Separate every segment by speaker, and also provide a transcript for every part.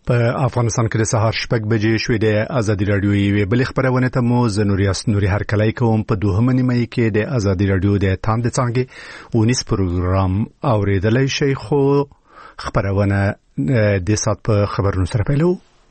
Speaker 1: په افغانستان کې د سهار 6 بجې شوې د ازادي رادیو یوې بل خبرونه ته مو نوري هرکلی کوم په دوهمه نیمه کې د ازادي رادیو د تاند څنګه ونیس پروګرام اوریدلای شي خو خبرونه د سات په خبرونو سره پیلو.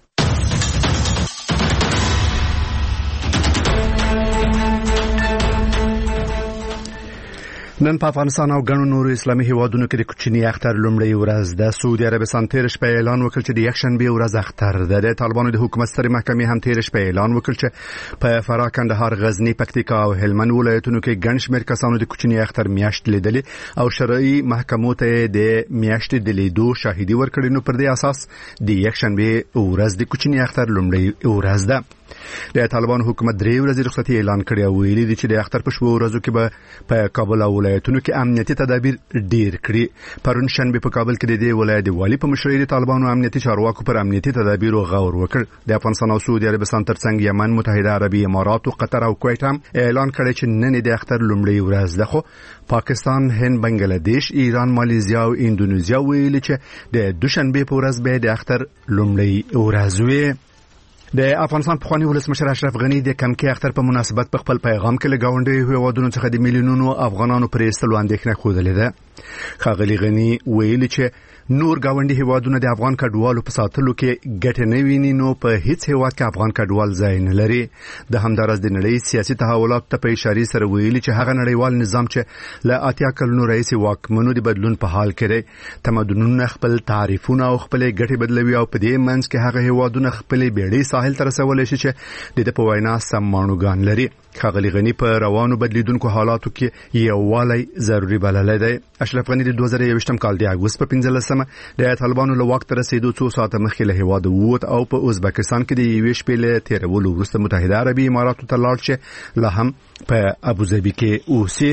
Speaker 1: نن په افغانستان او ګڼو نورو اسلامي هیوادونو کې د کوچني اختر لومړی ورځ د سعودي عربستان تیر شپه اعلان وکړ چې د یکشنبه ورځ اختر ده. د طالبانو د حکومت سترې محکمې هم تیر شپه اعلان وکړ چې په فراه، کندهار، غزنی، پکتیکا او هلمند ولایتونو کې ګڼ شمېر کسانو د کوچني اختر میاشت لیدلې او شرعي محکمو ته د میاشتې د لیدو شاهدي ورکړي. نو پر دې اساس د یکشنبه ورځ د کوچني اختر لومړی ورځ ده. د طالبانو حکومت 3 ورځې رخصتي اعلان کړی او ویلي دي چې د اختر په شپو ورځو کې به په کابل او ولایتونو کې امنیتي تدابیر ډیر کړي. پرون شنبه په کابل کې د دې ولایت والی په مشرۍ د طالبانو امنیتي چارواکو پر امنیتي تدابیرو غور وکړ. د افغانستان او سعودي عربستان ترڅنګ یمن، متحده عربي امارات او قطر او کویت هم اعلان کړی چې نن د اختر لومړی ورځ ده. خو پاکستان، هند، بنگلاديش، ایران، ماليزیا او انډونیزیا ویلي چې د دوشنبه په ورځ به د اختر لومړی ورځ وي. د افغانستان پخوانی ولسمشر اشرف غنی د کمکي اختر په مناسبت په خپل پیغام کې لګاونډي هیوادونو څخه د میلیونونو افغانانو پر ایستلو اندېښنه خوده ده. ښاغلي غنی ویلي چې نور گاونډي هیوادونه د افغان کډوالو په ساتلو کې ګټه نه ویني، نو په هیڅ هیواد کې افغان کډوال ځای نه لري. د همدارس د نړۍ سیاسي تحولات ته په اشاره سره ویلي چې هغه نړیوال نظام چې له 80 کلونو رئیس واکمنو د بدلون په حال کې دی، تمدنونه خپل تعریفونه او خپل ګټې بدلوي او په دې منځ کې هغه هیوادونه خپل بیړۍ ساحل ته رسولای شي چې د په وینا سمانوګان لري. ښاغلي غنی په روانو بدلیدونکو حالاتو کې یووالی ضروری بللی دی. اشرف غنی د 2021 کال د اګوست په 15مه د طالبانو له واک ته رسیدو 2 ساعته مخکې له هیواد ووت او په ازبکستان کې د یوې شپې له تیرولو وروسته متحده عربي اماراتو ته لاړ چې لا هم په ابوظبي کې اوسي.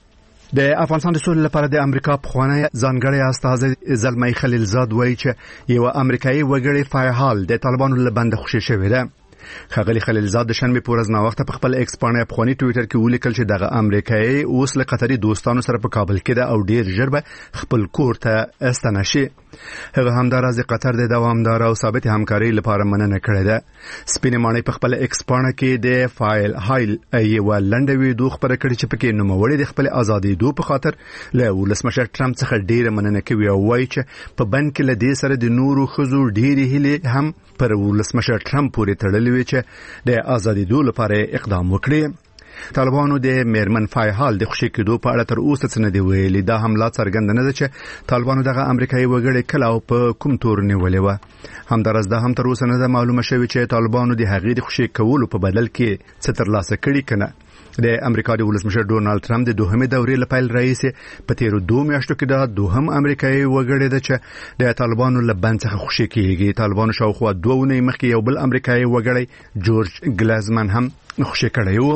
Speaker 1: د افغانستان د سولې لپاره د امریکا پخوانی ځانګړی استازی زلمی خلیلزاد وایي چې یو امریکایي وګړی فعال د طالبانو له بند خوشي شوی دی. ښاغلي خلیلزاد د شنبه په ورځ نا وخت په خپل ایکس باندې افغاني ټوئیټر کې ولیکل چې دغه امریکایي اوس له قطري دوستانو سره په کابل کې ده او ډیر ژر به خپل کور ته استنه شي. هغه همدارز قطر د دوامدار او ثابت همکاري لپاره مننه کړې ده. سپینې ماڼۍ په خپل ایکس باندې کې د فایل هایل یو لنډه ویډیو خبره کړې چې پکې نوموړی د خپل ازادي دوه په خاطر له ولسمشر ټرمپ څخه ډیر مننه کوي او وایي چې په بند کې له دې سره د نورو خزو ډیرې هلي هم پر ولسمشر ټرمپ پورې تړلې وي چې د ازادي دوه لپاره اقدام وکړي. طالبانو د میرمن فایحال د خوشی کېدو په اړه تر اوسه څه نه دی ویلي. دا حمله څرګند نه ده چې طالبانو دغه امریکایي وګړي کله او په کوم تور نیولې و. همدارس دا هم تر اوسه نه ده معلومه شوې چې طالبانو د هغې د خوشی کولو په بدل کې څه ترلاسه کړي کنه. د امریکا د ولسمشر ډونالد ټرمپ د دوهمه دورې لپاره رئیس په تیر 2 میاشتو کې دا دوهم امریکایي وګړي ده چې د طالبانو له بند څخه خوشی کیږي. طالبانو شاوخوا 2 ونې مخکې یو بل امریکایي وګړي جورج ګلازمن هم خوشی کړی و.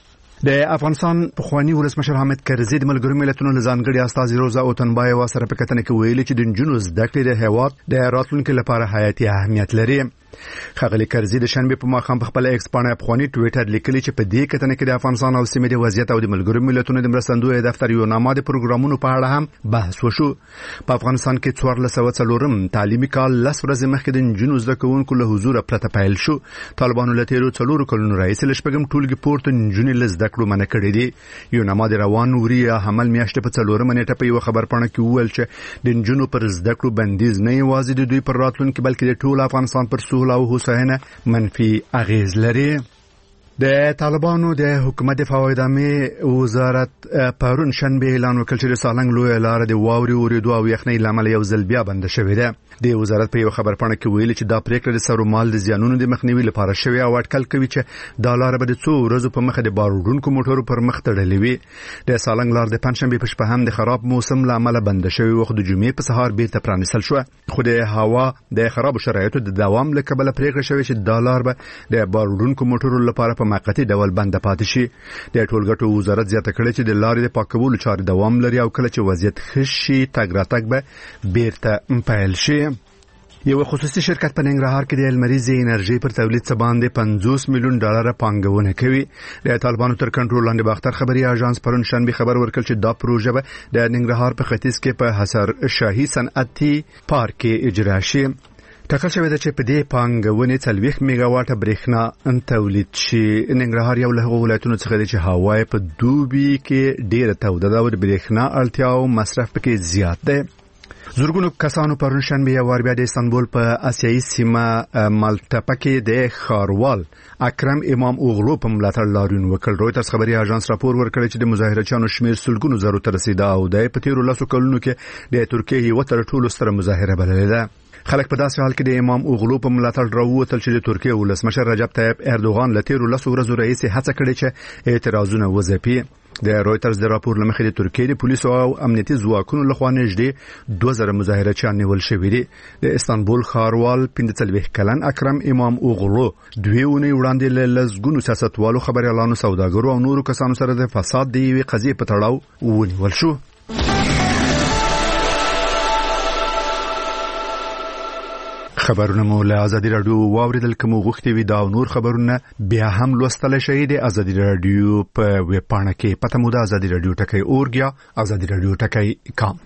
Speaker 1: د افغانستان پخوانی ولسمشر حامد کرزي د ملګرو ملتونو ځانګړي استازي روزا اوتنبایوا سره په کتنه کې ویلي چې د جنونو زده کړې د هیواد د راتلونکو لپاره حیاتي اهمیت لري. ښاغلي کرزي د شنبه په ماښام په خپل ایکس باندې افغاني ټوئیټر لیکلي چې په دې کتنه کې د افغانستان او سیمې د وضعیت او د ملګرو ملتونو د مرستندوی دفتر یو نامه د پروګرامونو په اړه هم بحث وشو. په افغانستان کې 1404 تعلیمي کال 10 ورځې مخکې د جنونو زده کوونکو له حضور پرته پیل شو. طالبانو له تیرو 4 کلونو رئیس لشپږم ټولګي پورته جنونو له زده کړو منع کړی دی. یو نامه د روان نوري حمل میاشتې په 4 منېټه په یو خبرپاڼه کې وویل چې د جنونو پر زده کړو بندیز نه یوازې د دوی پر راتلونکو بلکې د ټول افغانستان پر سهوله او هوساینه منفي اغیز لري. د طالبانو د حکومت دفاع او ادامې وزارت پرون شنبه اعلان وکړ چې د سالنګ لوی لار د واوري اوریدو او یخنۍ لامل یو ځل بیا بند شوې ده. د وزارت په یو خبرپاڼه کې ویلي چې دا پریکړه د سرو مال د زیانونو د مخنیوي لپاره شوې او اټکل کوي چې دا لار به د 2 ورځې په مخه د باروډونکو موټرو پر مخ تړلې وي. د سالنګ لار د پنځشنبه په شپه هم د خراب موسم لامل بند شوې او د جمعې په سهار بیرته پرانیستل شو. خو د هوا د خراب شرایطو د دوام له کبله پریکړه شوې چې دا لار به د باروډونکو موټرو لپاره په موقتی ډول بند پاتې شي. د ټولګټو وزارت زیاته کړې چې د لارې د پاکولو چارې دوام لري او کله چې وضعیت ښه شي تګ راتګ به بیرته پیل شي. یو خصوصي شرکت په ننګرهار کې د المریزي انرژي پر تولید څخه باندې $50 میلیون پانګونه کوي. د طالبانو تر کنټرول لاندې باختر خبري اژانس پرون شنبه خبر ورکړ چې دا پروژه به د ننګرهار په ختیځ کې په حصار شاهي صنعتي پارک کې اجرا شي. ټاکل شوې ده چې په دې پانګونې 40 میگاواټه برېښنا تولید شي. ننګرهار یو له هغو ولایتونو څخه دی چې هوا په دوبي کې ډېره توده ده او د برېښنا اړتیا او مصرف پکې زیات دی. زورګونو کسانو پرون شنبه یو وار بیا د استانبول په آسیایي سیمه مالټپه کې د ښاروال اکرم امام اوغلو په ملاتړ لاریون وکړ. رویټرز خبري اژانس راپور ورکړی چې د مظاهرچیانو شمیر سلګونو زرو ته رسیدا او د په تیرو لاسو کلونو کې د ترکیه یو تر ټولو ستره مظاهره بللې ده. خلک په داسې حال کې د امام اوغلو په ملاتړ راووتل چې د ترکیه ولسمشر رجب طیب اردوغان له تیرو لاسو ورځو راهیسې هڅه کړې چې اعتراضونه وځپي. د رویټرز د راپور لمخې د ترکیه د پولیسو او امنیتي ځواکونو لخوا نږدې 2000 مظاهرچیان نیول شوي دي. د استانبول ښاروال 45 کلن اکرم امام اوغلو 2 اونۍ وړاندې له لزګونو سیاستوالو، خبريالانو، سوداګرو او نورو کسانو سره د فساد دی یوې قضیې په تړاو ونیول شو. خبرونه مو له ازادي رادیو واوریدل. کوم غوښتي وي دا نور خبرونه بیا هم لوستل شي د ازادي رادیو په ویب پاڼه کې. پته مو د ازادي رادیو ټکی اورګیا ازادي رادیو ټکی کام.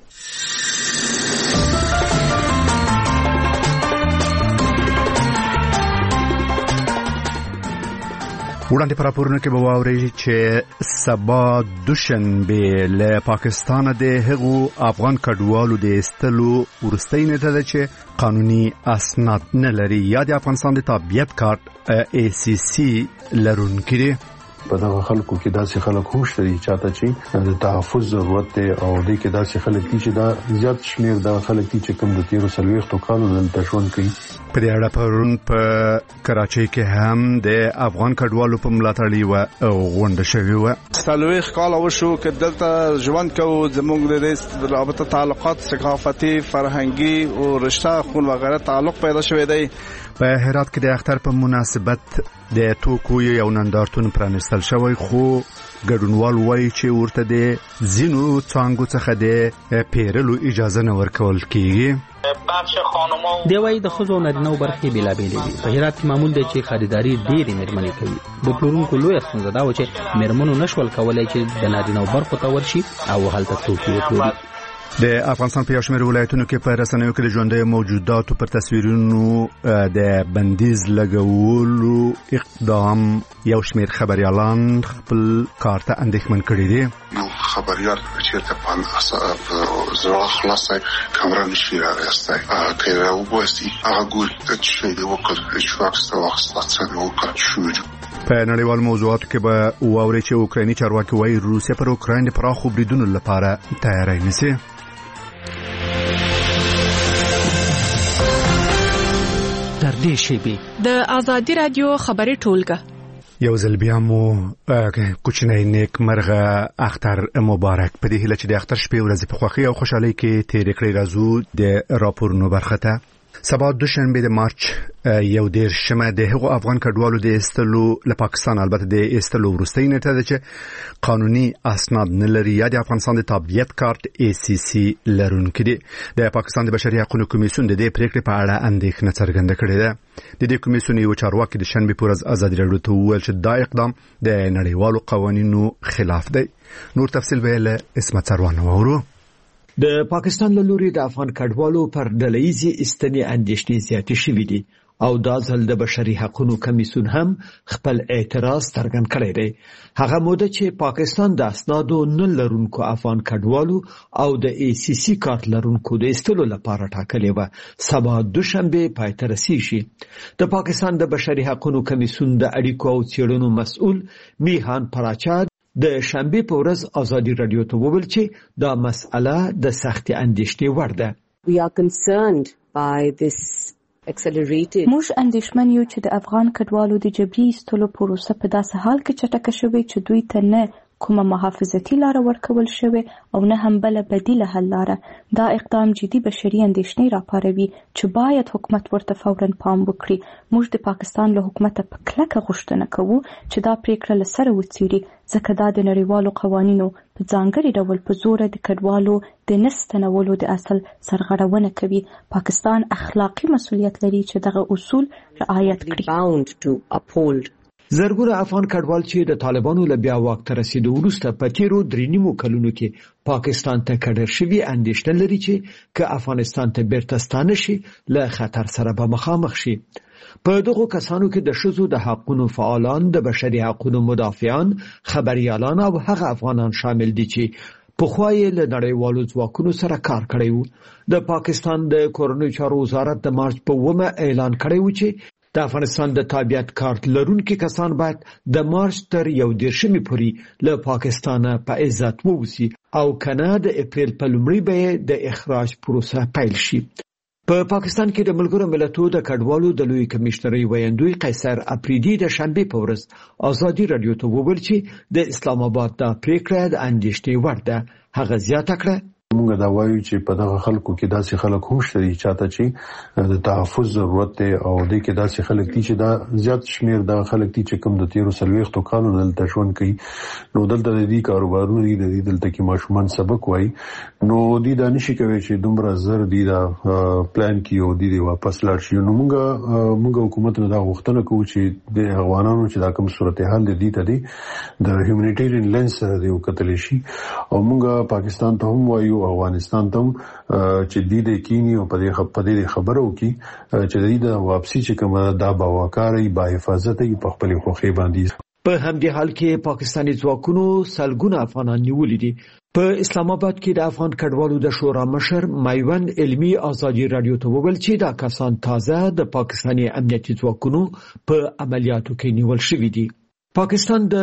Speaker 1: وړاندې پر راپورونه کې به واورئ چې سبا دوشنبه له پاکستان د هغو افغان کډوالو د استلو ورستۍ نیټه ده چې قانوني اسناد نه لري یا د افغانستان د تابعیت کارت ACC لرونکي دي.
Speaker 2: په دغه خلکو کې داسې خلک هم شته چاته چې د تحفظ ضرورت دی او د کې داسې خلک چې دا زیات شمیر د خلک چې کوم د 13 کالو دلته ژوند کوي.
Speaker 1: په دې اړه پرون په کراچۍ کې هم د افغان کډوالو په ملاتړ یو غونډه شوې و.
Speaker 3: 13 کال وشو چې دلته ژوند کوو، زموږ د رابطه تعلقات ثقافتي، فرهنګي او رشتہ خون وغیرہ تعلق پیدا شوی دی.
Speaker 1: په هرات کې د اختر په مناسبت د توکو یو نندارتون پرانستل شوی، خو ګډونوال وایي چې ورته د زینو څنګه څخه د پیرلو اجازه نه ورکول کیږي.
Speaker 4: دی وایي د ښځو او نارینه‌و برخې بېلابېلې دي. په هرات کې معمول دی چې خریداري ډېرې مېرمنې کوي. د پلورونکو لویه ستونزه دا و چې مېرمنو نشول کولی چې د نارینه‌و برخو ته ورشي او هلته توکي وپلوري.
Speaker 1: د افغانستان په یو شمېر ولایتونو کې په رسنیو کې د ژوندیو موجوداتو پر تصویرونو د بندیز لګولو اقدام یو شمېر خبريالان خپل کار ته اندېښمن کړي دي.
Speaker 5: نو خبريال چې ته په زړه خلاصه کامera نشي راغسته که راوباسي هغه ګور چې دی وکړ چې واکسته واخصه وکړ شو.
Speaker 1: په نړیوالو موضوعاتو کې به واوري چې اوکرایني چارواکي وايي روسیا پر اوکراین د پراخو بریدونو لپاره تیاری نیسي.
Speaker 4: در دې شیبې
Speaker 6: د ازادي رادیو خبري ټولګه
Speaker 1: یو ځل بیا مو کوچنی نیک مرغه اختر مبارک. په دې هیله چې د اختر شپې ورځې په خوښۍ او خوشحالۍ کې تېرې کړئ. راځو د راپورونو برخه ته. سبا دوشنبه د مارچ 11 د هغو افغان کډوالو د استلو له پاکستان، البته د استلو وروستۍ نیټه ده چې قانوني اسناد نه لري یا د افغانستان د تابعیت کارت ACC لرونکي دي. د پاکستان د بشري حقوقو کمیسیون د دې پریکړې په اړه اندېښنه څرګنده کړې ده. د دې کمیسیون یو چارواکي د شنبه په ورځ ازادي رادیو ته وویل چې دا اقدام د نړیوالو قوانینو خلاف دی. نور تفصیل به له اسمت سروان وورو.
Speaker 7: د پاکستان له لوري د افغان کډوالو پر ډله‌ییزې استنې اندېښنې زیاتې شوې دي او دا ځل د بشري حقوقو کمیسیون هم خپل اعتراض څرګند کړی دی. هغه موده چې پاکستان د اسنادو نه لرونکو افغان کډوالو او د ACC کارت لرونکو د استلو لپاره ټاکلې و، سبا دوشنبه پای ته رسیږي. د پاکستان د بشري حقوقو کمیسیون د اړیکو او څېړنو مسؤل میهان پراچا د شنبه په ورځ ازادي رادیو ته وویل چې دا مسأله د سختي اندېښنې وړ ده.
Speaker 8: We are concerned by this accelerated.
Speaker 9: موږ اندېښمن یو چې د افغان کډوالو د جبري ایستلو پروسه په داسې حال کې چټکه شوې چې دوی ته نه کومه محافظتي لار ورکول شوې او نه هم بل بدیله حل لاره. دا اقدام جدي بشري اندېښنې راپاروي چې باید حکومت ورته فوراً پام وکړي. موږ د پاکستان له حکومت په کلکه غوښتنه کوو چې دا پریکړه له سره وڅیړي، ځکه دا د نړیوالو قوانینو په ځانګړي ډول په زور د کډوالو د نستنولو د اصل سرغړونه کوي. پاکستان اخلاقی مسؤلیت لري چې دغه اصول رعایت کړي.
Speaker 7: زرګونه افغان کډوال چې د طالبانو له بیا واک ته رسیدو وروسته په تیرو 3.5 کلونو کې پاکستان ته کډر شوي اندېښنه لري چې که افغانستان ته بیرته ستانه شي له خطر سره به مخامخ شي. په دغو کسانو کې د ښځو د حقوقو فعالان، د بشري حقوقو مدافعان، خبريالان او هغه افغانان شامل دي چې پخوا یې له نړیوالو ځواکونو سره کار کړی و. د پاکستان د کورنیو چارو وزارت د مارچ په 9 اعلان کړی و چې د افغانستان د تابعیت کارت لرونکي کسان باید د مارچ تر 11 پورې له پاکستانه په عزت ووځي او کنه د اپریل په لومړۍ به د اخراج پروسه پیل شي. په پاکستان کې د ملګرو ملتونو د کډوالو د لوی کمشنري ویاندوی قیصر اپریدي د شنبه په ورځ ازادي رادیو ته وویل چې د اسلام آباد د پریکړې د اندېښنې وړ ده. هغه زیاته کړه
Speaker 2: موږ دا وایو چې په دغه خلکو کې داسې خلک هم شته چاته چې د تحفظ ضرورت دی او د کې داسې خلک دي چې دا زیات شمیر د خلک دي چې کوم د 13 کالو دلته ژوند کوي. نو دلته د دې کاروبارونو دي د دلته کې ماشومان سبق وایي، نو دي دا نشي کوي چې دومره زر دي دا پلان کې او دي واپس لاړ شي. نو موږ حکومت نه دا غوښتنه کوو چې د افغانانو چې دا کوم صورتحال دي ته دي د هیومانیټیرین لینس سره دی وکتل شي. او موږ پاکستان ته هم وایو افغانستان ته چې د کینی او په دې خبرو کې چې د واپسی چې کومه دا باوقاري با حفاظت په خپل خوخي باندې.
Speaker 7: په همدې حال کې پاکستاني ځواکونو سلګونه افغانان نیولي دي. په اسلام آباد کې د افغان کډوالو د شورا مشر مایوند علمي ازادي رادیو ته وویل چې دا کسان تازه د پاکستاني امنیتي ځواکونو په عملیاتو کې نیول شوي دي. پاکستان د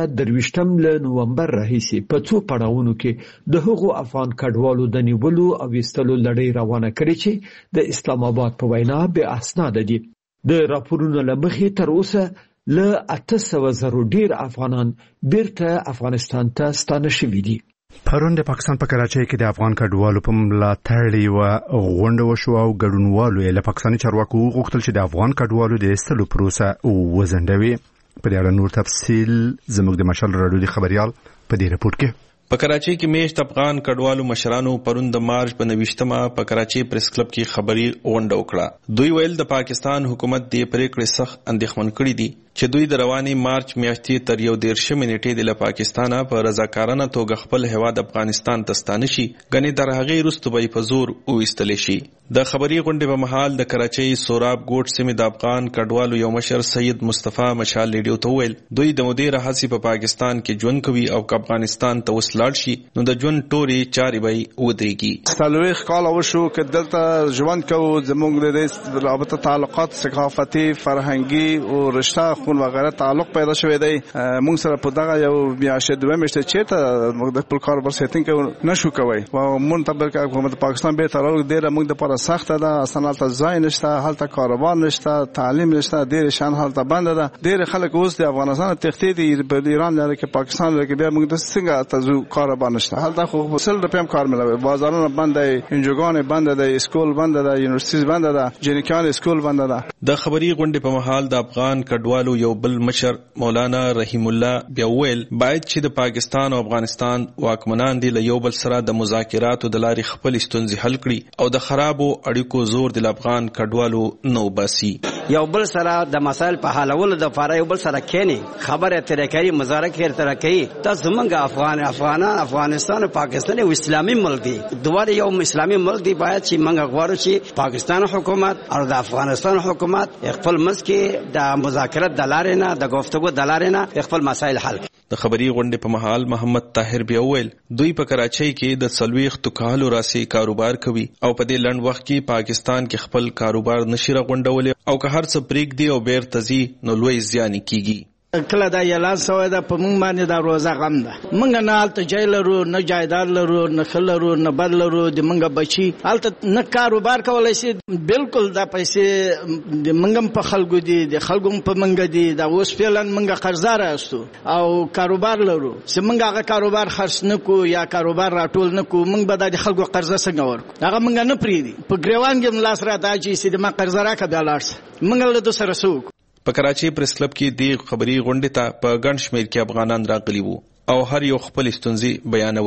Speaker 7: 2023 له نومبر راهیسې په څو پړاوونو کې د هغو افغان کډوالو د نیولو او وستلو لړۍ روانه کړې چې د اسلام آباد په وینا به اسناد دي. د راپورونو لمخې تر اوسه له 800 ډیر افغانان بیرته افغانستان ته ستانه شوي دي.
Speaker 1: پرون د پاکستان په کراچۍ کې د افغان کډوالو په ملاتړ یوه غونډه وشوه او ګډونوالو یې له پاکستاني چارواکو وغوښتل چې د افغان کډوالو د ایستلو پروسه وځنډوي. په دې اړه نور تفصیل زموږ د مشال راډیو د خبريال په دې رپورت کې.
Speaker 10: په کراچۍ کې میشت افغان کډوالو مشرانو پرون د مارچ په 29مه په کراچۍ پریس کلب کې خبري غونډه وکړه. دوی ویل د پاکستان حکومت د پریکړې سخت اندېښمن کړي دي چې دوی د رواني مارچ میاشتې تر 11 نیټې د پاکستانه په رضاکارانه توګه خپل هیواد افغانستان ته ستانه شي، غني در هغه وروسته به په زور وېستل شي. د خبري غونډې په محل د کراچۍ سوراب ګوټ سیمې د افغان کډوالو یو مشر سید مصطفی مشال ریډیو ته ویل دوی د مدیر حسی په پاکستان کې ژوند کوي او افغانستان ته وسلاړ شي نو د ژوند ټوري چاري به ودرېږي.
Speaker 3: سالويخ کال وشو چې دلته ژوند کوو، زموږ د رابطه تعلقات ثقافتي فرهنګي او رشتہ خون وغیرہ تعلق پیدا شوی دی. موږ سره په دغه یو میاشت دوه میاشتې چې موږ د خپل کار پر سیټینګ کوو نشو کوي او مونږ ته بلکې حکومت پاکستان به تر ډیره موږ د پر سخت ده. اصلا ته ځای نشته، هلته کاروبار نشته، تعلیم نشته، ډیر شان هلته بند ده. ډیر خلک اوس د افغانستان تختی دي په ایران لري کې پاکستان لري کې بیا موږ د څنګه تاسو کاروبار نشته. هلته خو سل روپیم کار ملوي، بازارونه بند دي، انجوګان بند دي، اسکول بند دي، یونیورسيټي بند ده، جنکان اسکول بند ده.
Speaker 10: د خبري غونډې په محل د افغان کډوالو یو بل مشر مولانا رحیم الله بیا ویل باید چې د پاکستان او افغانستان واکمنان دي له یو بل سره د مذاکراتو د لارې خپل ستونزې حل کړي او د خرابو اړیکو زور د افغان کډوالو نو باسي.
Speaker 11: یو بل سره د مسایل په حلولو د لپاره یو بل سره کېنی خبره ترې کوي، مذاکره ترې کوي. تاسو موږ افغانان افغانستان او پاکستان یو اسلامي ملک دي، دوه یو اسلامي ملک دي. باید چې موږ غواړو چې پاکستان حکومت او د افغانستان حکومت خپل مسکه د مذاکرات د لارې نه د گفتگو د لارې نه خپل مسایل حل.
Speaker 10: د خبري غونډې په محل محمد طاهر بیا ویل دوی په کراچۍ کې د 40 کالو راسي کاروبار کوي او په دې لنډ وخت کې پاکستان کې خپل کاروبار نشي راغونډول او که هر څه پریک دی او بیر تزي نو لوی زیان کیږي.
Speaker 12: کله دا اعلان شوی دا په موږ باندې دا روزه غم ده. موږ نه هلته جای لرو، نه جایداد لرو، نه ښه لرو، نه بد لرو. د موږ بچي هلته نه کاروبار کولی شي. بالکل دا پیسې د موږ هم په خلکو دي، د خلکو هم په موږ دي. دا اوس فعلا موږ قرضدار یاستو او کاروبار لرو. چې موږ هغه کاروبار خرڅ نه کړو یا کاروبار راټول نه کړو، موږ به د خلکو قرضه څنګه ورکړو؟ هغه موږ نه پرېږدي. په ګریوان کې لاس راته اچوي چې ما قرضه راکړه بیا لاړ شه. موږ له ده سره څه وکړو؟
Speaker 10: په کراچۍ پریس کلب کې د خبري غونډې ته په ګڼ شمېر کې افغانان راغلي وو او هر یو خپل ستونزې بیانولې.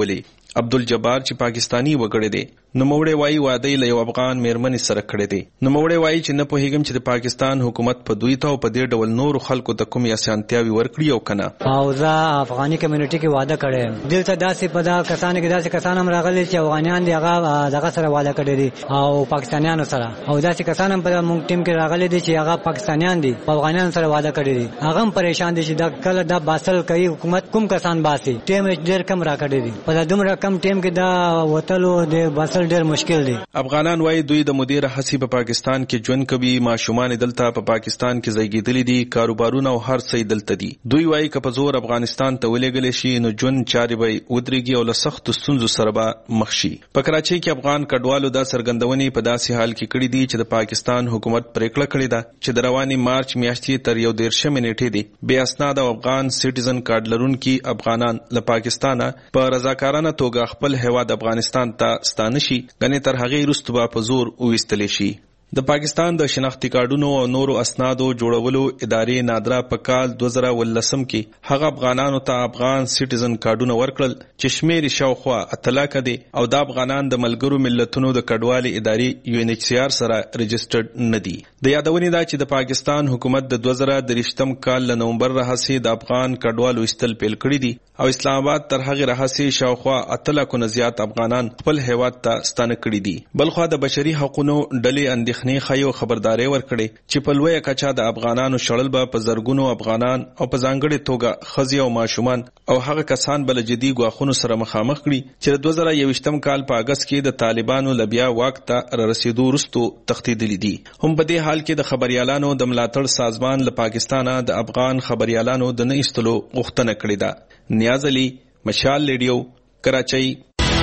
Speaker 10: عبدالجبار چې پاکستانی وګړی دی. نوموړی وایي واده له یو افغان میرمنې سره کړی دی. نوموړی وایي چې نه پوهیږم چې د پاکستان حکومت په دوی ته او په دې ډول نورو خلکو ته کومې اسانتیاوې ورکړي او کنه.
Speaker 13: او زه افغاني کمیونټي کې واده کړی. دلته داسې په دا کسانو کې داسې کسان هم راغلي چې افغانیان دي هغه دغه سره واده کړی دي او پاکستانیانو سره، او داسې کسان هم په موږ ټیم کې راغلي دي چې هغه پاکستانیان دي او افغانیان سره واده کړی دي. هغه هم پریشان دي چې دا کله دا باسل کوي حکومت کوم کسان باسي. ټیم ډېر کم راکړی دي. په دومره کم ټیم کې دا وتلو د باسل ډېر مشکل دي.
Speaker 10: افغانان وایي دوی د مدیر حسی په پاکستان کې ژوند کوي، ماشومان دلته په پاکستان کې زیږیدلي دي، کاروبارونه او هر څه دلته دي. دوی وایي که په زور افغانستان ته ولېږل شي نو ژوند چارې به ودرېږي او له سختو ستونزو سره به مخ شي. په کراچۍ کې افغان کډوالو دا څرګندونې په داسې حال کې کړي دي چې د پاکستان حکومت پریکړه کړې ده چې د روانې مارچ میاشتې تر 19 نیټې دی بې اسناد او افغان سټیزن کارت لرونکي افغانان له پاکستانه په رضاکارانه توګه خپل هیواد افغانستان ته ستانه شي، غني تر هغې وروسته به په زور وویستلی شي. د پاکستان د شناختی کارډونو او نورو اسنادو جوړولو ادارې نادرا په کال 2019 کې هغه افغانانو ته افغان سټیزن کارډونه ورکړل چې شمېر شاوخوا 8 لک دي او د افغانان د ملګرو ملتونو د کډوالۍ ادارې UNHCR سره رجسټرډ نه دي. د یادونې دا چې د پاکستان حکومت د 2023 کال له نومبر راهیسې د افغان کډوالو ایستل پیل کړی دي او اسلام آباد تر هغه راهیسې شاوخوا 8 لک نه زیات افغانان خپل هیواد ته ستانه کړي دي. بلخوا د بشري حقوقو ډلې خیو خبرداري ورکړي چې په لویه کچا د افغانانو شړل به په زرګونو افغانان او په ځانګړي توګه ښځې او ماشومان او هغه کسان بل جدي ګواښونو سره مخامخ کړي چې د 2021 کال په اگست کې د طالبانو لبیا واک ته رسیدو وروسته تښتېدلي دي. هم په دې حال کې د خبريالانو د ملاتړ سازمان له پاکستانه د افغان خبريالانو د نه ایستلو غوښتنه کړې ده. نیاز علي، مشال ریډیو، کراچۍ.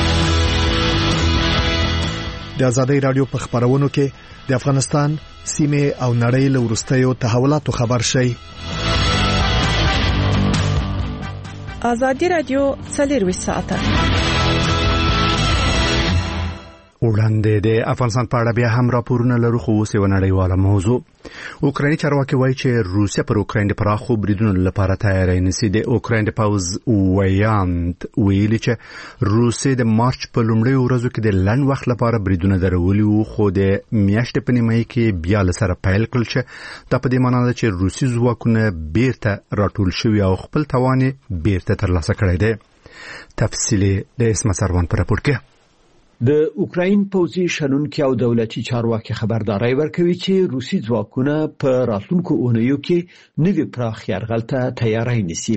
Speaker 1: د آزادۍ رادیو په خبرونو کې د افغانستان سیمه او نړۍ له وروستیو تحولاتو خبر شي.
Speaker 6: آزادۍ رادیو 24 ساعته
Speaker 1: وړاندې د افغانستان په اړه بیا هم راپورونه لرو، خو اوس یو نړیواله موضوع. اوکرایني چارواکي وایي چې روسیا پر اوکراین د پراخو بریدونو لپاره تیاری نیسي. د اوکراین د پوز ویاند ویلي چې روسیا د مارچ په لومړیو ورځو کې د لنډ وخت لپاره بریدونه درولي وو، خو د میاشتې په نیمایي کې بیا له سره پیل کړل چې دا په دې معنی ده چې روسي ځواکونه بیرته راټول شوي او خپل توان بیرته ترلاسه کړی دی. تفصیل د اسمت سروان په راپور کې.
Speaker 7: د اوکراین پوځي شنونکي او دولتي چارواکي خبرداري ورکوي چې روسي ځواکونه په راتلونکو اونیو کې نوي پراخ یرغل ته تیاری نیسي.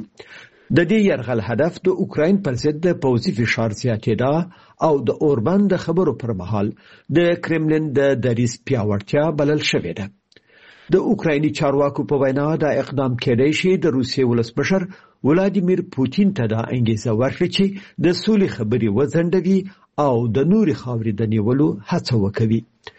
Speaker 7: د دې یرغل هدف د اوکراین پر ضد د پوځي فشار زیاتېدا او د اوربان د خبرو پر مهال د کرملین د دریځ پیاوړتیا بلل شوې ده. د اوکرایني چارواکو په وینا دا اقدام کېدای شي د روسیې ولسمشر ولادیمیر پوتین ته دا انګیزه ورکړي چې د سولې خبرې وځنډوي او د نوري خاورې د نیولو هڅه وکوي.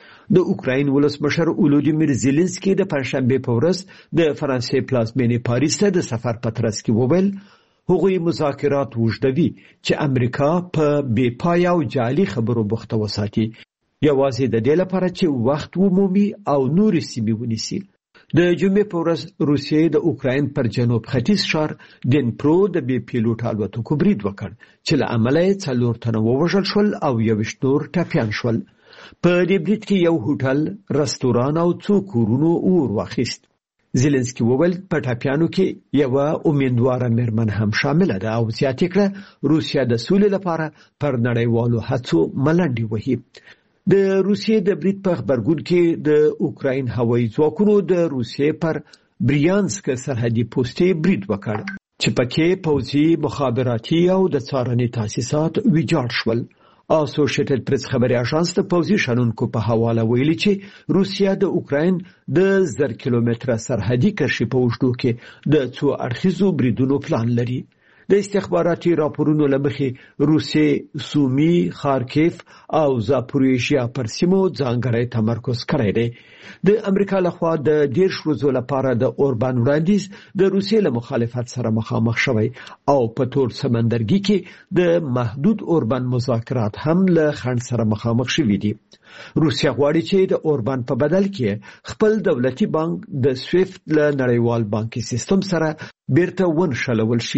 Speaker 7: د اوکراین ولسمشر ولودیمیر زيلنسکي د پنځشنبه په ورځ د فرانسې پلازمینې پاریس ته د سفر په ترڅ کې وویل هغوی مذاکرات وژدوي چې امریکا په بې پای او جعلي خبرو بوخته وساتي، یوازې د دې لپاره چې وخت ومومي او نوري سیمې ونیسي. د جمعې په ورځ روسیې د اوکراین پر جنوب ختیځ ښار دنپرو د بې پیلوټ الوتکو برید وکړ چې له امله یې 4 تنه ووژل شول او 21 نور ټپیان شول. په دې برید کې یو هوټل، رستوران او څو کورونو اور واخیست. زيلنسکي وویل په ټپیانو کې یو امیندواره مېرمن هم شامل ده او زیاته کړه روسیا د سولې لپاره پر نړیوالو هڅو ملنډي وهي. د روسیې د برید په خبرګون کې د اوکراین هوایي ځواکونو د روسیې پر بریانسک سرحدي پوسټي برید وکړ چې پکې پوځي مخابراتي او د څارنې تاسیسات ویجاړ شول. اسوسییټډ پریس خبري اژانس د پوځي شنونکو په حواله ویلي چې روسیا د اوکراین د 1000 کیلومتره سرحدي کرښې په اوږدو کې د څو اړخیزو بریدونو پلان لري. د استخباراتي راپورونو لمخې روسیې سومي، خارکیف او زاپوریژیا پر سیمو ځانګړی تمرکز کړی دی. د امریکا لخوا د 10 ورځو لپاره د اوربان وړاندیز د روسیې له مخالفت سره مخامخ شوی او په تور سمندرګي کې د محدود اوربان مذاکرات هم له خنډ سره مخامخ شوي دي. روسیا غواړي چې د اوربان په بدل کې خپل دولتي بانک د سویفت له نړیوال بانکي سیستم سره بیرته ونښلول شي.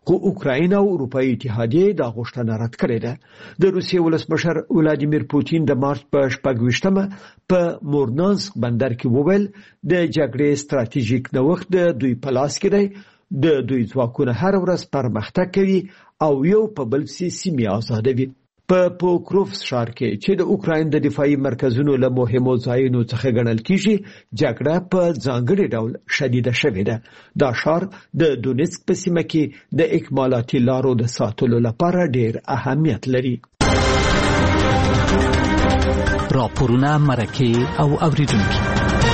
Speaker 7: خو اوکراین او اروپאי اتحادیه دا غوښتنه رد کړې ده. د روسیې ولسمشر ولادیمیر پوتین د مارچ په 28مه په مورنانسک بندر کې وویل د جګړې ستراتیژیک نوښت د دوی په لاس کې دی. د دوی ځواکونه هر ورځ پرمختګ کوي او یو په بل سیمې آزادوي. په پوکروفس ښار کې چې د اوکراین د دفاعي مرکزونو له مهمو ځایونو څخه ګڼل کیږي جګړه په ځانګړي ډول شدیده شوې ده. دا ښار د دونیسک په سیمه کې د اکمالاتي لارو د ساتلو لپاره ډېر اهمیت لري.
Speaker 14: راپورونه مرکه او اوریدونکو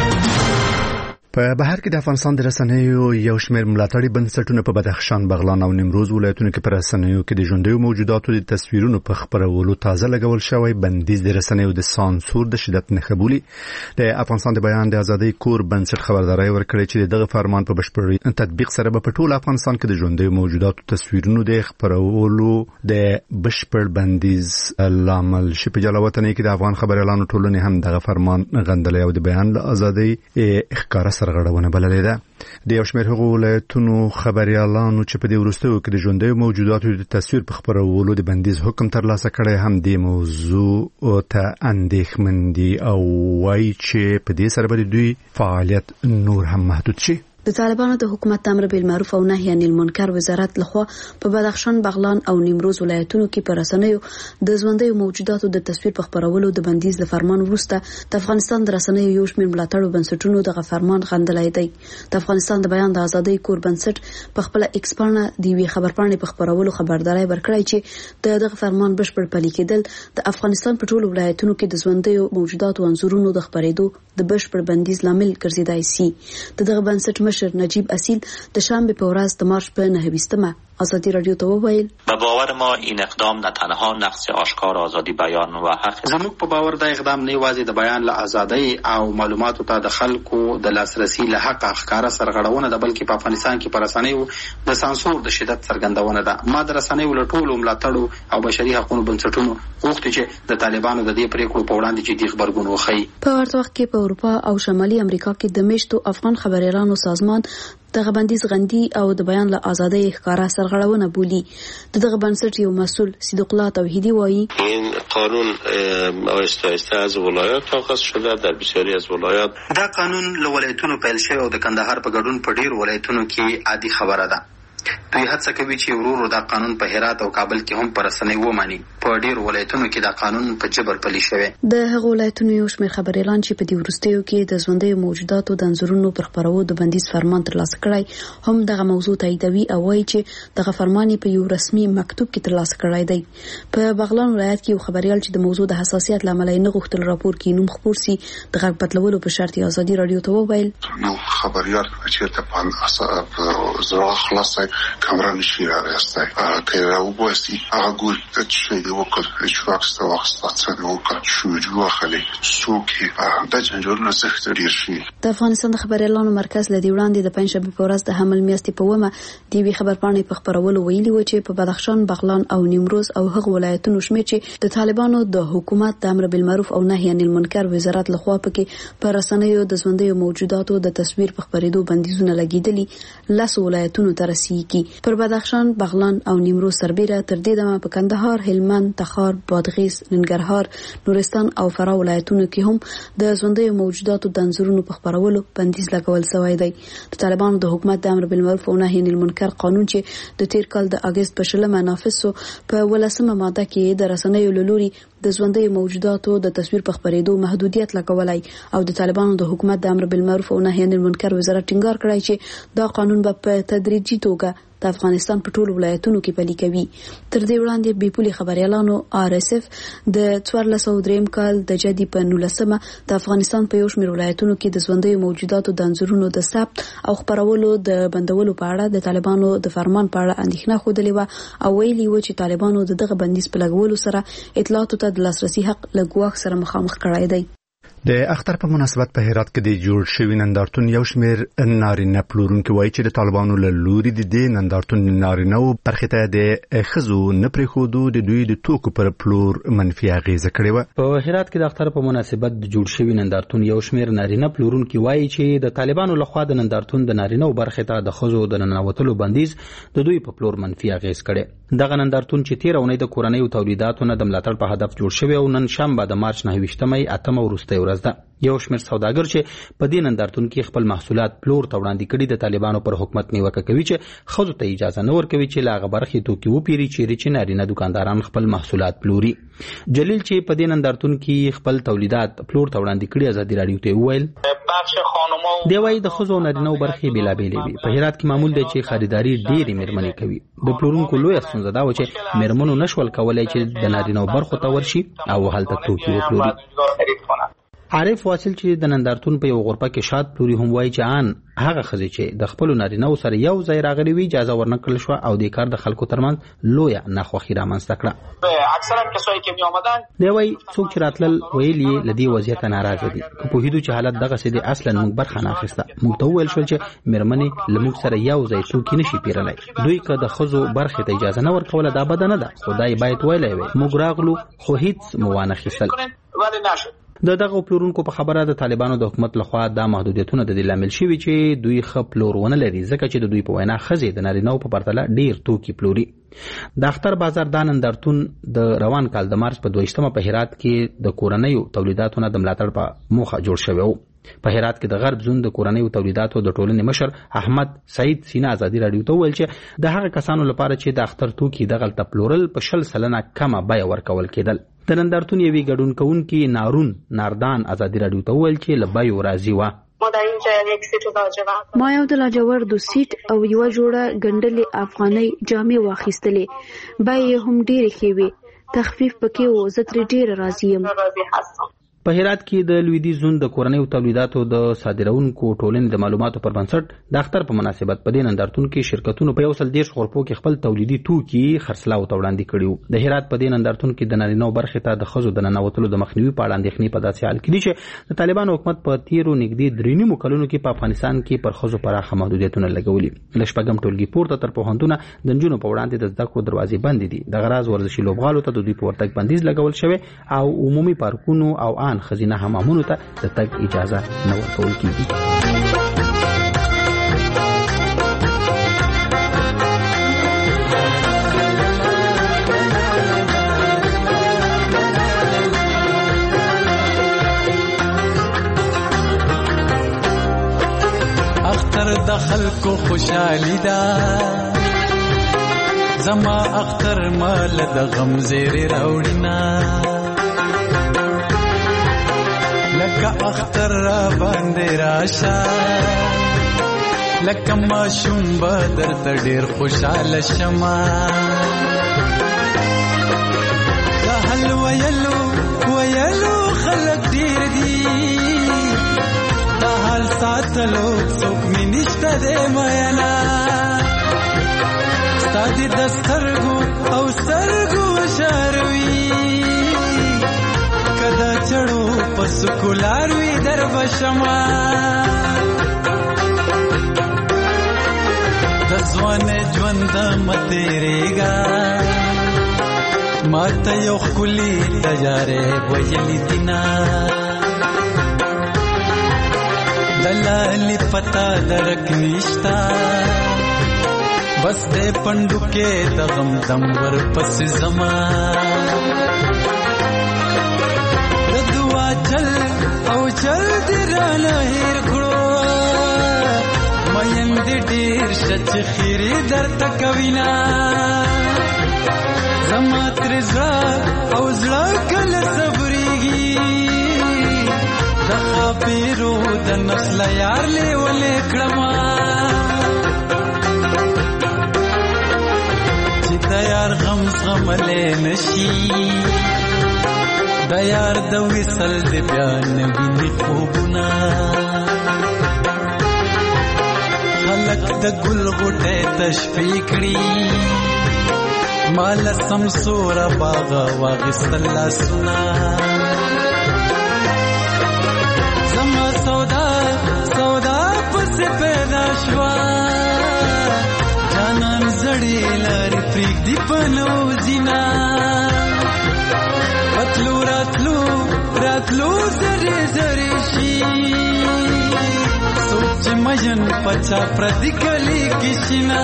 Speaker 1: په بهر کې د افغانستان د رسنیو یو شمېر ملاتړي بنسټونه په بدخشان، بغلان او نیمروز ولایتونو کې پر رسنیو کې د ژوندیو موجوداتو د تصویرونو په خپرولو تازه لګول شوی بندیز د رسنیو د سانسور د شدت نښه بولي. د افغانستان د بیان د ازادۍ کور بنسټ خبرداري ورکړې چې دغه فرمان په بشپړ تطبیق سره په ټول افغانستان کې د ژوندیو موجوداتو تصویرونو د خپرولو د بشپړ بندیز لامل شي. په جلاوطن کې د افغان خبريالانو ټولنې هم دغه فرمان غندلی او د بیان له ازادۍ ښکارا سرغړونه بللې ده. د یو شمېر هغو ولایتونو خبريالانو چې په دې وروستیو کې د ژوندیو موجوداتو د تصویر په خپرولو د بندیز حکم ترلاسه کړی هم د موضوع ته اندېښمن دي او وایي چې په دې سره به دوی فعالیت نور هم محدود شي.
Speaker 15: د طالبانو د حکومت امر بالمعروف او نهي عن المنکر وزارت لخوا په بدخشان، بغلان او نیمروز ولایتونو کې پر رسنیو د ژوندیو موجوداتو د تصویر په خپرولو د بندیز د فرمان وروسته د افغانستان د رسنیو یو شمېر ملاتړو بنسټونو دغه فرمان غندلی دی. د افغانستان د بیان د ازادۍ کور بنسټ په خپل ایکس پاڼه د یوې خبرپاڼې په خپرولو خبرداري ورکړی چې دغه فرمان بشپړ پلي کېدل د افغانستان په ټولو ولایتونو کې د ژوندیو موجوداتو انځورونو د خپرېدو د بشپړ بندیز لامل ګرځیدای شي. دغه بنسټ مشر نجیب اصیل د شنبه په ورځ د مارچ په 9 آزادی رادیو ته وویل
Speaker 16: به باور ما این اقدام نه تنها نقض آشکار آزادی بیان و حق
Speaker 17: زموږ په باور دا اقدام نه یوازې د بیان له ازادۍ او معلوماتو ته د خلکو د لاسرسي له حق ښکارا سرغړونه ده، بلکې په افغانستان کې پر رسنیو د سانسور د شدت څرګندونه ده. ما د رسنیو له ټولو ملاتړو او بشري حقوقو بنسټونو غوښتي چې د طالبانو د دې پریکړو په وړاندې جدي غبرګون وښيي.
Speaker 15: په ورته وخت کې په اروپا او شمالي امریکا کې د میشتو افغان خبريالانو سازمان دغه بندیز غندي او د بیان له ازادۍ ښکارا سرغړونه بولي. دغه بنسټ یو مسؤل صدیق الله توحیدی وایي
Speaker 18: این قانون آهسته آهسته از ولایات آغاز شده، در بسیاری از ولایات
Speaker 17: دا قانون له ولایتونو پیل شوی او د کندهار په ګډون په ډیر ولایتونو کې عادي خبره ده. دوی هڅه کوي چې ورور دا قانون په هرات او کابل کې هم پر رسنۍ ومني. په ډیر ولایتونو کې دا قانون په جبر پلي شوی.
Speaker 15: د هغو ولایتونو یو شمېر خبريالان چې په دې وروستیو کې د ژوندیو موجوداتو د انځورونو پر خپرولو د بندیز فرمان ترلاسه کړی هم دغه موضوع تاییدوي او وایي چې دغه فرمان په یو رسمي مکتوب کې ترلاسه کړی دی. په بغلان ولایت کې یو خبريال چې د موضوع د حساسیت لامل نه غوښتل راپور کې نوم خپور سي د غږ بدلولو په شرط ازادي رادیو ته وویل
Speaker 5: نو خبريال چې ته په زړه خلاص کامرا نشي راځي که راوباسي هغه ګور چې دی وکړ چې واکسته واخسته څه وکړ شو جوړ خلک څوک د جنجال نه سخت ډیر شي.
Speaker 15: د افغانستان د خبريالانو مرکز لدی وړاندې د پنځشنبه په ورځ د حمل میاشتې په ومه د وی خبرپاڼې په خبرولو ویلي و چې په بدخشان، بغلان او نیمروز او هغه ولایتونو شمېر چې د طالبانو د حکومت د امر بالمعروف او نهي عن المنکر وزارت لخوا پکې پر رسنیو د ژوندیو موجوداتو د تصویر په خپرېدو بندیزونه لګیدلي لس ولایتونو ته رسیږي. پر بدخشان، بغلان او نیمروز سربیره تر دې دمه په کندهار، هلمند، تخار، بادغیس، ننګرهار، نورستان او فراه ولایتونو کې هم د ژوندیو موجوداتو د انځورونو په خپرولو بندیز لګول شوی دی. د طالبانو د حکومت د امر بالمعروف او نهي عن المنکر قانون چې د تیر کال د اگست په 20 نافذ شو په 18 ماده کې د رسنیو لوري د ژوندیو موجوداتو د تصویر په خپرېدو محدودیت لګولای او د طالبانو د حکومت د امر بالمعروف او نهي عن المنکر وزارت ټینګار کړی چې دا قانون به په تدریجي توګه د افغانستان په ټولو ولایتونو کې پلي کوي. تر دې وړاندې بیپولي خبريالانو RSF د 1403 کال د جدي په 19 د افغانستان په یو شمېر ولایتونو کې د ژوندیو موجوداتو د انځورونو د ثبت او خپرولو د بندولو په اړه د طالبانو د فرمان په اړه اندېښنه خوده و او ویلي و چې طالبانو دغه بندیز په لګولو سره اطلاعاتو ته د لاسرسي حق له ګواښ سره مخامخ کړای دی.
Speaker 1: د اختر په مناسبت په هرات کې د جوړ شوی نندارتون یو شمېر نارینه پلورونکي وایي چې د طالبانو له لوري د دې نندارتون نارینه او برخې ته د ښځو نه پرېښودو د دوی د توکو پر پلور منفي اغېزه کړې وه. په هرات کې د اختر په مناسبت د جوړ شوی نندارتون یو شمېر نارینه پلورونکي وایي چې د طالبانو لخوا د نندارتون د نارینه او برخې ته د ښځو د ننوتلو بندیز د دوی په پلور منفي اغېز کړی. دغه نندارتون چې تېره اونۍ د کورنیو تولیداتو نه د ملاتړ په هدف جوړ شوی او نن شنبه د مارچ 29 8 وروستۍ ورځ ده. یو شمېر سوداګر چې په دې نندارتون کې خپل محصولات پلور ته وړاندې کړي د طالبانو پر حکومت نیوکه کوي چې ښځو ته اجازه نه ورکوي چې له هغه برخې توکي وپېري چیرې چې نارینه دوکانداران خپل محصولات پلوري. جلیل چې په دې نندارتون کې خپل تولیدات پلور ته وړاندې کړي ازادي راډیو ته وویل دی وایي د ښځو او نارینهو برخې بېلابېلې وي. په هرات کې معمول دی چې خریداري ډېرې مېرمنې کوي. د پلورونکو لویه ستونزه دا وه چې مېرمنو نشول کولی چې د نارینهو برخو ته ورشي او هلته توکي وپلوري. عارف واصل چې د نندارتون په یو غرفه کې شاد پلوري هم وایي چې ان هغه ښځې چې د خپلو نارینهو سره یو ځای راغلي وي اجازه ورنه کړل شوه او د کار د خلکو ترمنځ لویه ناخوښي رامنځته کړه. دی وایي څوک چې راتلل ویل یې له دې وضعیته ناراضه دي. که پوهېدو چې حالت دغسې دی اصلا موږ برخه نه اخیسته. موږ ته وویل شول چې مېرمنې له موږ سره یو ځای توکي نشي پیرلی. دوی که د ښځو برخې ته اجازه نه ورکوله دا بده نه ده خو دا یې باید ویلی وی. موږ راغلو خو هیڅ مو وانه خیستل. د دغه پلورونکو په خبره د طالبانو د حکومت لخوا دا محدودیتونه د دې لامل شوي چې دوی ښه پلور ونه لري ځکه چې د دوی په وینا ښځې د نارینهو په پرتله ډېر توکي پلوري. د اختر بازار دا نندارتون د روان کال د مارچ په 22 په هرات کې د کورنیو تولیداتو نه د ملاتړ په موخه جوړ شوی و. په هرات کې د غرب زون د کورنیو تولیداتو د ټولنې مشر احمد سعید سینا ازادي راډیو ته وویل چې د هغه کسانو لپاره چې د اختر توکي دغلته پلورل په 10% کمه بیه ورکول کېدل. د نندارتون یوې ګډون کوونکي ناردان ازادي راډیو ته وویل چې له بیو راضي وه.
Speaker 15: ما یو د لاجوردو سیټ او یو جوړه ګنډلې افغاني جامې واخیستلې. بیې هم ډېرې ښې وې. تخفیف پکې و. زه ترې ډېره راضي یم. په هرات کې د لویدیځ زون د کورنیو تولیداتو د صادرونکو ټولنې د معلوماتو پر بنسټ د اختر په مناسبت په دې نندارتون کې شرکتونو په 130 غرفو کې خپل تولیدي توکي خرڅلاو ته وړاندې کړي وو. د هرات په دې نندارتون کې د نارینهو برخې ته د ښځو د ننوتلو د مخنیوي په اړه اندېښنې په داسې حال کې دي چې د طالبانو حکومت په تیرو نږدې 3 کلونو کې په افغانستان کې پر ښځو پراخه محدودیتونه لګولي. له شپږم ټولګي پورته تر پوهنتونه د نجونو په وړاندې د زده کړو دروازې بندې دي. دغه راز ورزشي لوبغالو ته د دوی په ورتګ بندیز لګول شوی او عمومي پارکونو او ان خزینه حمامونو ته د تګ اجازه نه ورکول کیږي.
Speaker 19: اختر د خلکو خوشحالي ده زما اختر مال د غم زیری راوړینا لکه اختر را باندې راشه لکه ماشوم به درته ډېر خوشحاله شمه د حل ویلو خلک ډېر دي د حال ساتلو څوک مې نشته دی مینا ستا دې د سترګو او سترګو شاروي کدا چړو پس کولار وی در بشما د ځوان ژوند متېریګا ماته یو خولي تجارې ویلې دینا دلالي پتا درک نشتا بس دې پندو کې د غم دم ور پس زما چل او چل دی رانا هیر کړو مین دی ډیر شچ خیری درته کوینا زما تر زړه او زړه کله صبرېږي د خاپیرو د نسل یار لیولې کړما چې د یار غم زغملې نشي د یار د وصل د بیان ویني خوبونه خلق د ګل غوټه تشفی کړي مال سمسور باغ واغستل سنا سودا پس پیدا شوا جانان زړې لارې پرېږدي په نوزینا پتلو راتلو زری زری شي سوچ مجن پچا پردی کلی کشنا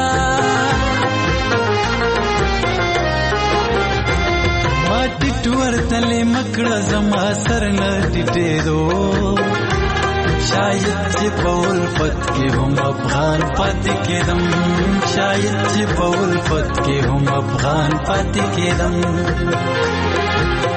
Speaker 19: ماټی ټور تلې مکړه زما سر نه ټټېدو شاید چې په الفت کې هم افغان پاتې کېدم شاید چې په الفت کې هم افغان پاتې کېدم